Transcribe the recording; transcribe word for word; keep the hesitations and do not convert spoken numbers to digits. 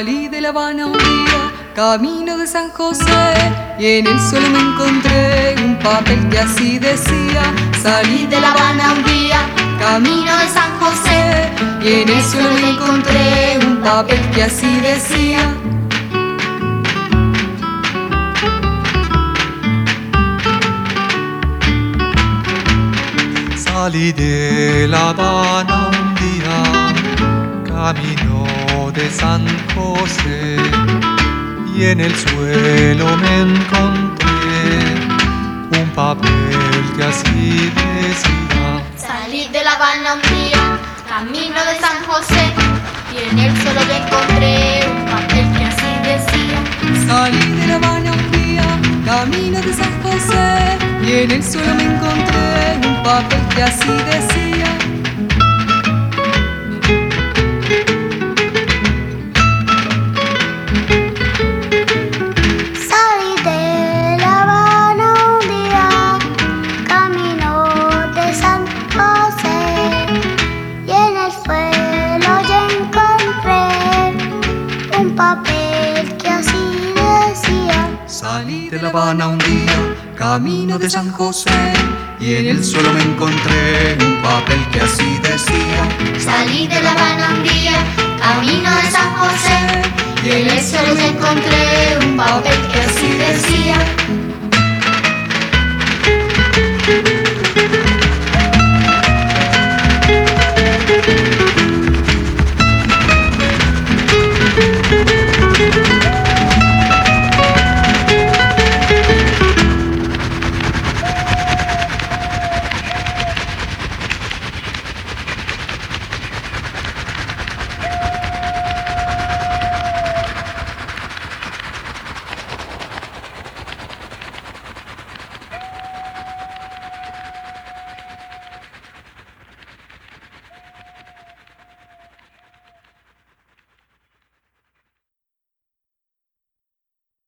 Salí de La Habana un día, camino de San José, y en el suelo me encontré un papel que así decía. Salí de La Habana un día, camino de San José, y en el suelo me encontré un papel que así decía. Salí de La Habana un día, camino de San José, y en el suelo me encontré un papel que así decía. Salí de La Habana un día, camino de San José, y en el suelo me encontré un papel que así decía. Salí de La Habana un día, camino de San José, y en el suelo me encontré un papel que así decía. Salí de La Habana un día, camino de San José, y en el suelo yo encontré un papel que así decía. Salí de La Habana un día, camino de San José, y en el suelo me encontré un papel que así decía. Salí de La Habana un día, camino de San José, y en el suelo me encontré un papel